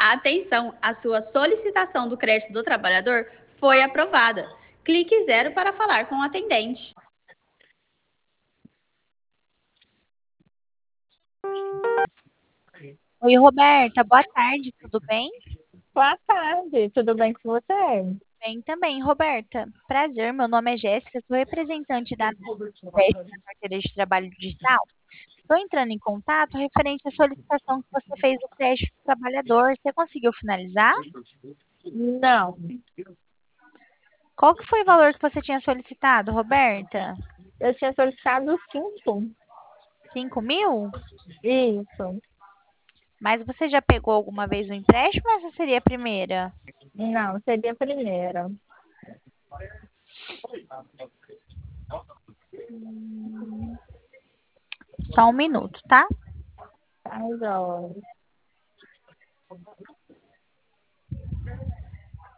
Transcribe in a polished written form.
Atenção, a sua solicitação do crédito do trabalhador foi aprovada. Clique 0 para falar com o atendente. Oi, Roberta, boa tarde, tudo bem? Boa tarde, tudo bem com você? Bem também, Roberta. Prazer, meu nome é Jéssica, sou representante da Nordeste na carteira de trabalho digital. Estou entrando em contato referente à solicitação que você fez do crédito do trabalhador. Você conseguiu finalizar? Não, Qual que foi o valor que você tinha solicitado, Roberta? eu tinha solicitado 5. 5.000? Isso. Mas você já pegou alguma vez um empréstimo ou essa seria a primeira? Não, seria a primeira. Só um minuto, tá? Tá, joia.